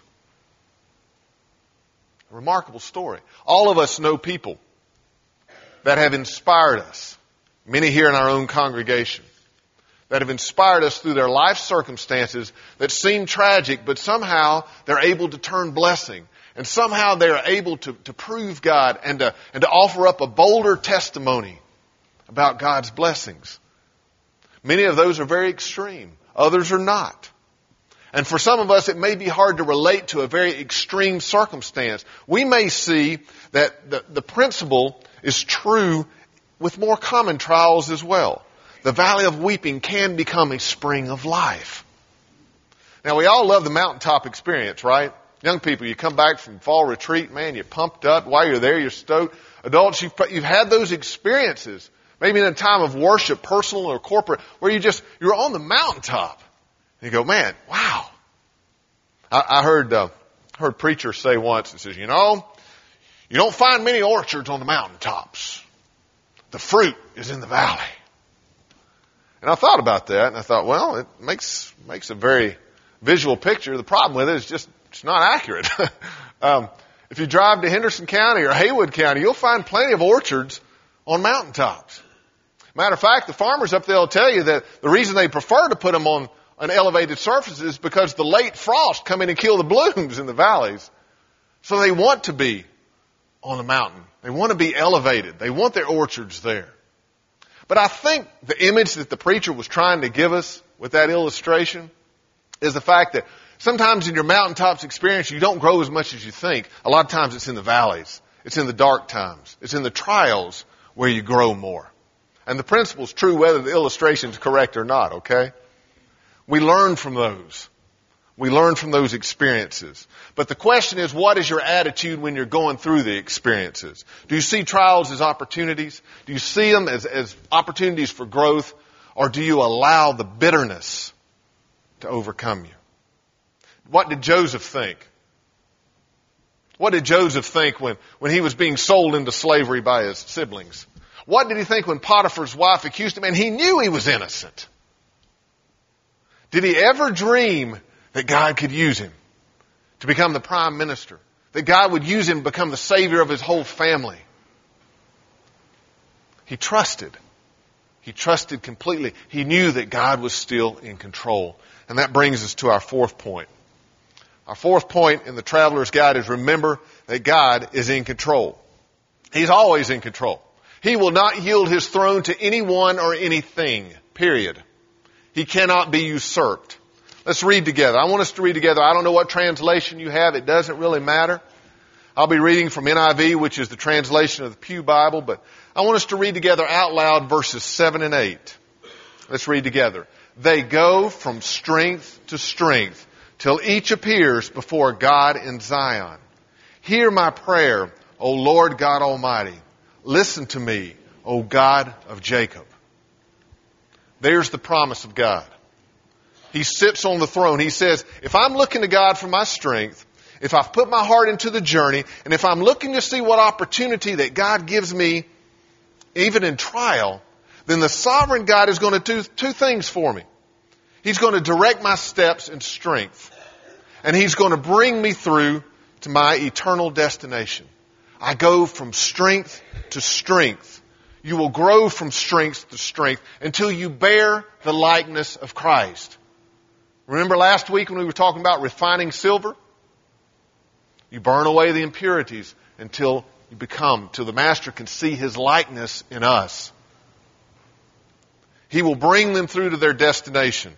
A remarkable story. All of us know people that have inspired us. Many here in our own congregation. that have inspired us through their life circumstances that seem tragic, but somehow they're able to turn blessing. And somehow they're able to, to prove God and to, and to offer up a bolder testimony about God's blessings. Many of those are very extreme. Others are not. And for some of us, it may be hard to relate to a very extreme circumstance. We may see that the, the principle is true with more common trials as well. The valley of weeping can become a spring of life. Now, we all love the mountaintop experience, right? Young people, you come back from fall retreat, man, you're pumped up. While you're there, you're stoked. Adults, you've, you've had those experiences, maybe in a time of worship, personal or corporate, where you just, you're on the mountaintop. And you go, man, wow. I, I heard, uh, heard preachers say once, it says, you know, you don't find many orchards on the mountaintops. The fruit is in the valley. And I thought about that, and I thought, well, it makes makes a very visual picture. The problem with it is just it's not accurate. um, if you drive to Henderson County or Haywood County, you'll find plenty of orchards on mountaintops. Matter of fact, the farmers up there will tell you that the reason they prefer to put them on an elevated surface is because the late frost come in and kill the blooms in the valleys. So they want to be on the mountain. They want to be elevated. They want their orchards there. But I think the image that the preacher was trying to give us with that illustration is the fact that sometimes in your mountaintops experience, you don't grow as much as you think. A lot of times it's in the valleys. It's in the dark times. It's in the trials where you grow more. And the principle is true whether the illustration is correct or not, okay? We learn from those. We learn from those experiences. But the question is, what is your attitude when you're going through the experiences? Do you see trials as opportunities? Do you see them as, as opportunities for growth? Or do you allow the bitterness to overcome you? What did Joseph think? What did Joseph think when, when he was being sold into slavery by his siblings? What did he think when Potiphar's wife accused him and he knew he was innocent? Did he ever dream that God could use him to become the prime minister? That God would use him to become the savior of his whole family? He trusted. He trusted completely. He knew that God was still in control. And that brings us to our fourth point. Our fourth point in the Traveler's Guide is remember that God is in control. He's always in control. He will not yield his throne to anyone or anything, period. He cannot be usurped. Let's read together. I want us to read together. I don't know what translation you have. It doesn't really matter. I'll be reading from N I V, which is the translation of the Pew Bible, but I want us to read together out loud verses seven and eight. Let's read together. They go from strength to strength till each appears before God in Zion. Hear my prayer, O Lord God Almighty. Listen to me, O God of Jacob. There's the promise of God. He sits on the throne. He says, if I'm looking to God for my strength, if I've put my heart into the journey, and if I'm looking to see what opportunity that God gives me, even in trial, then the sovereign God is going to do two things for me. He's going to direct my steps in strength. And He's going to bring me through to my eternal destination. I go from strength to strength. You will grow from strength to strength until you bear the likeness of Christ. Remember last week when we were talking about refining silver? You burn away the impurities until you become, till the Master can see His likeness in us. He will bring them through to their destination.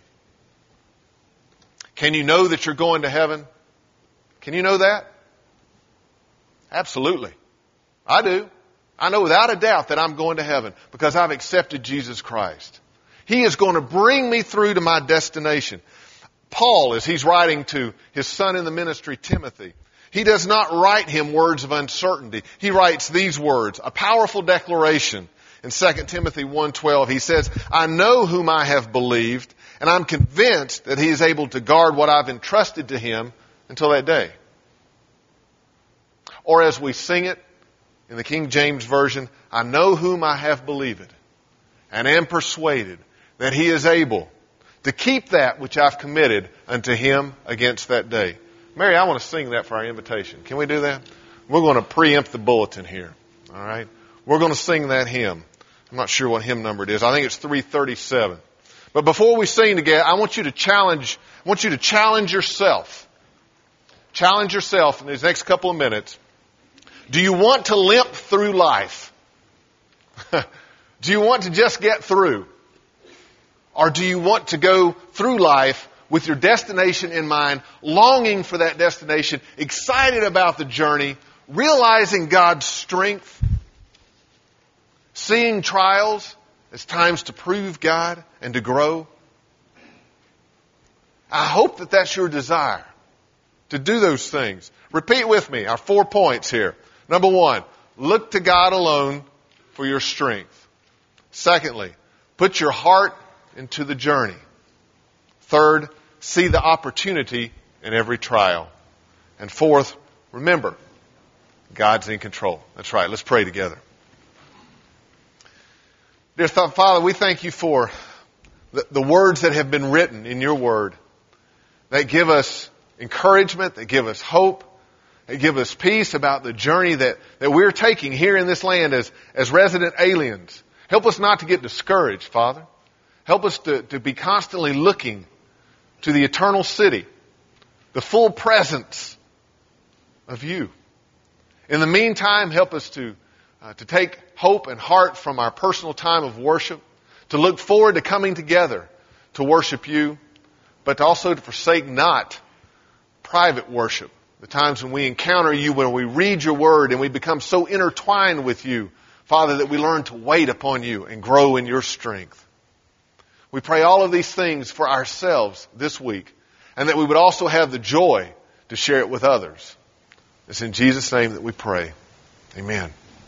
Can you know that you're going to heaven? Can you know that? Absolutely. I do. I know without a doubt that I'm going to heaven because I've accepted Jesus Christ. He is going to bring me through to my destination. Paul, as he's writing to his son in the ministry, Timothy, he does not write him words of uncertainty. He writes these words, a powerful declaration in Second Timothy one twelve. He says, I know whom I have believed, and I'm convinced that he is able to guard what I've entrusted to him until that day. Or as we sing it in the King James Version, I know whom I have believed, and am persuaded that he is able to keep that which I've committed unto him against that day. Mary, I want to sing that for our invitation. Can we do that? We're going to preempt the bulletin here. All right? We're going to sing that hymn. I'm not sure what hymn number it is. I think it's three thirty-seven. But before we sing together, I want you to challenge, I want you to challenge yourself. Challenge yourself in these next couple of minutes. Do you want to limp through life? Do you want to just get through? Or do you want to go through life with your destination in mind, longing for that destination, excited about the journey, realizing God's strength, seeing trials as times to prove God and to grow? I hope that that's your desire, to do those things. Repeat with me our four points here. Number one, look to God alone for your strength. Secondly, put your heart into the journey. Third, see the opportunity in every trial. And fourth, remember, God's in control. That's right. Let's pray together. Dear Father, we thank you for the, the words that have been written in your word that give us encouragement, that give us hope, that give us peace about the journey that, that we're taking here in this land as, as resident aliens. Help us not to get discouraged, Father. Help us to, to be constantly looking to the eternal city, the full presence of you. In the meantime, help us to, uh, to take hope and heart from our personal time of worship, to look forward to coming together to worship you, but also to forsake not private worship, the times when we encounter you, when we read your word and we become so intertwined with you, Father, that we learn to wait upon you and grow in your strength. We pray all of these things for ourselves this week, and that we would also have the joy to share it with others. It's in Jesus' name that we pray. Amen.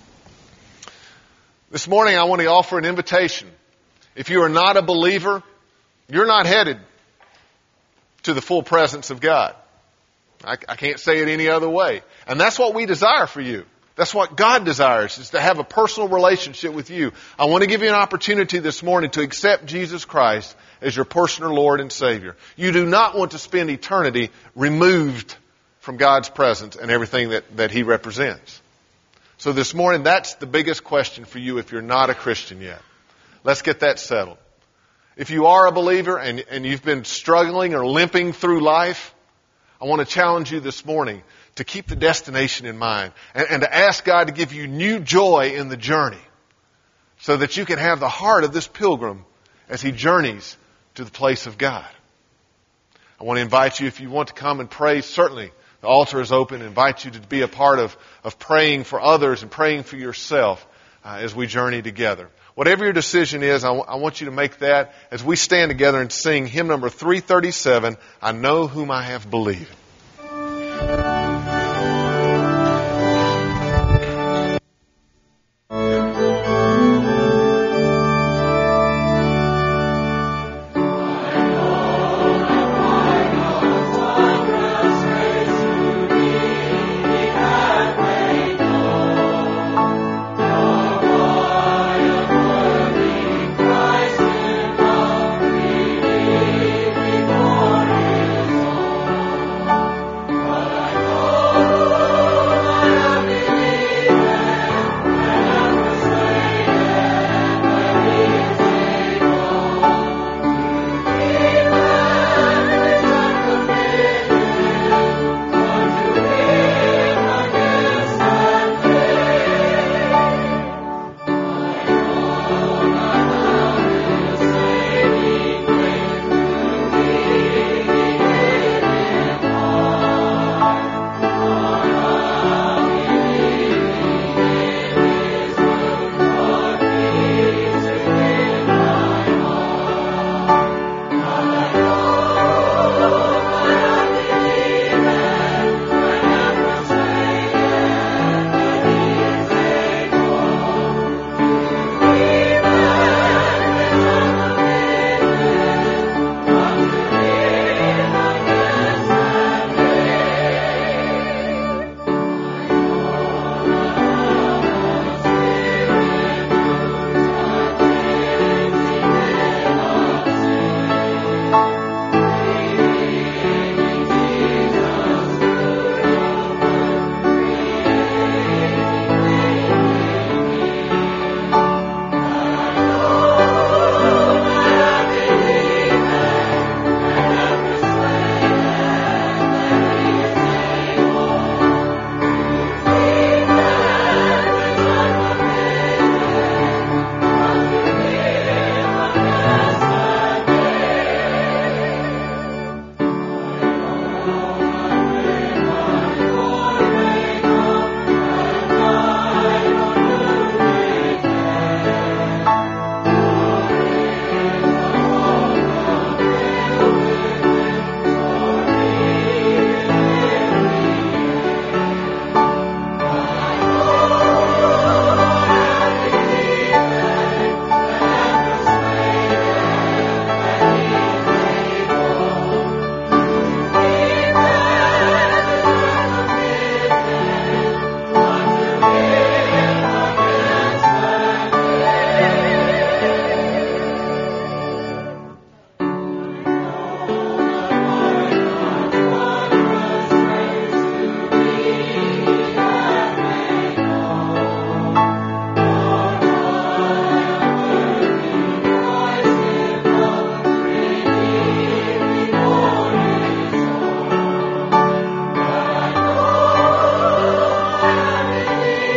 This morning I want to offer an invitation. If you are not a believer, you're not headed to the full presence of God. I, I can't say it any other way. And that's what we desire for you. That's what God desires, is to have a personal relationship with you. I want to give you an opportunity this morning to accept Jesus Christ as your personal Lord and Savior. You do not want to spend eternity removed from God's presence and everything that, that He represents. So this morning, that's the biggest question for you if you're not a Christian yet. Let's get that settled. If you are a believer and, and you've been struggling or limping through life, I want to challenge you this morning to keep the destination in mind and, and to ask God to give you new joy in the journey so that you can have the heart of this pilgrim as he journeys to the place of God. I want to invite you, if you want to come and pray, certainly the altar is open. I invite you to be a part of, of praying for others and praying for yourself uh, as we journey together. Whatever your decision is, I, w- I want you to make that as we stand together and sing hymn number three thirty-seven, I Know Whom I Have Believed. Thank you.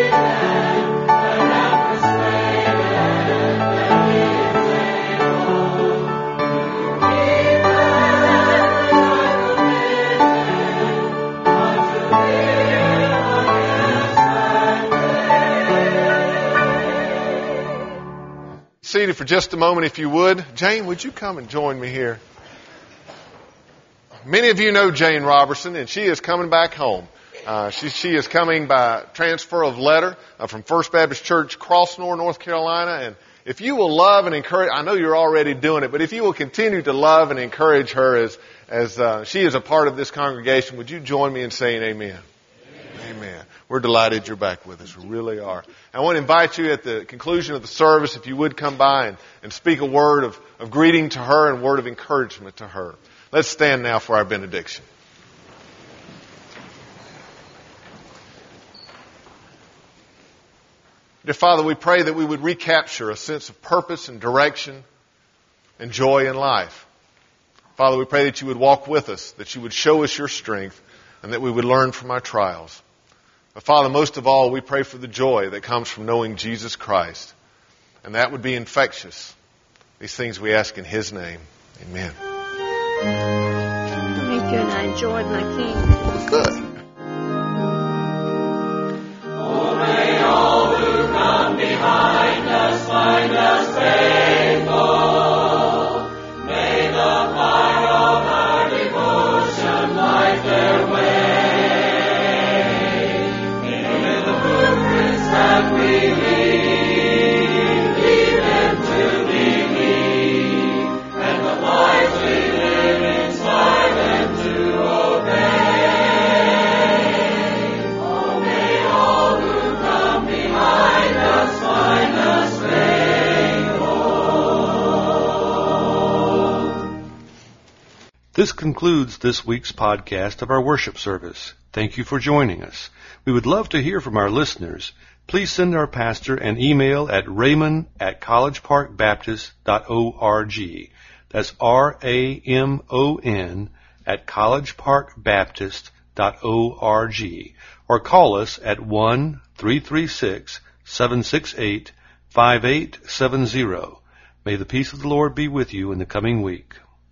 Seated for just a moment, if you would. Jane, would you come and join me here? Many of you know Jane Robertson, and she is coming back home. Uh, she, she is coming by transfer of letter uh, from First Baptist Church, Crossnore, North Carolina. And if you will love and encourage, I know you're already doing it, but if you will continue to love and encourage her as as uh, she is a part of this congregation, would you join me in saying amen? Amen. Amen. We're delighted you're back with us. We really are. I want to invite you at the conclusion of the service, if you would come by and, and speak a word of, of greeting to her and a word of encouragement to her. Let's stand now for our benediction. Dear Father, we pray that we would recapture a sense of purpose and direction and joy in life. Father, we pray that you would walk with us, that you would show us your strength, and that we would learn from our trials. But Father, most of all, we pray for the joy that comes from knowing Jesus Christ. And that would be infectious. These things we ask in His name. Amen. Thank you, and I enjoyed my King. Good. Oh, may all who come behind us find us faithful. May the fire of our devotion light their way. That we lead, lead them to believe, and the lives we live inspire them to obey. Oh, may all who come behind us find us faithful. This concludes this week's podcast of our worship service. Thank you for joining us. We would love to hear from our listeners. Please send our pastor an email at raymond at collegeparkbaptist.org. That's R A M O N at collegeparkbaptist.org. Or call us at one three three six, seven six eight, five eight seven zero. May the peace of the Lord be with you in the coming week.